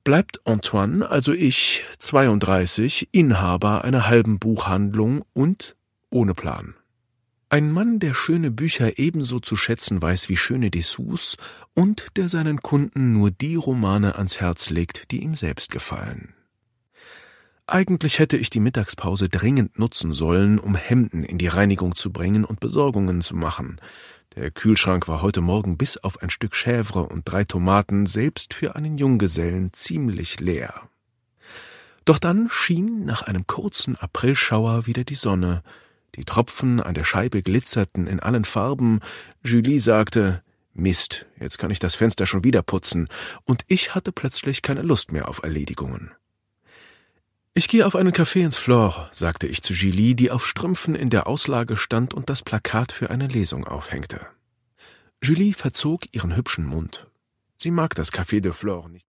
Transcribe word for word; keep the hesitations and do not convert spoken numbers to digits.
Bleibt Antoine, also ich, zweiunddreißig, Inhaber einer halben Buchhandlung und ohne Plan. Ein Mann, der schöne Bücher ebenso zu schätzen weiß wie schöne Dessous und der seinen Kunden nur die Romane ans Herz legt, die ihm selbst gefallen. Eigentlich hätte ich die Mittagspause dringend nutzen sollen, um Hemden in die Reinigung zu bringen und Besorgungen zu machen. Der Kühlschrank war heute Morgen bis auf ein Stück Chèvre und drei Tomaten selbst für einen Junggesellen ziemlich leer. Doch dann schien nach einem kurzen Aprilschauer wieder die Sonne. Die Tropfen an der Scheibe glitzerten in allen Farben. Julie sagte, »Mist, jetzt kann ich das Fenster schon wieder putzen«, und ich hatte plötzlich keine Lust mehr auf Erledigungen. »Ich gehe auf einen Café ins Flore«, sagte ich zu Julie, die auf Strümpfen in der Auslage stand und das Plakat für eine Lesung aufhängte. Julie verzog ihren hübschen Mund. Sie mag das Café de Flore nicht.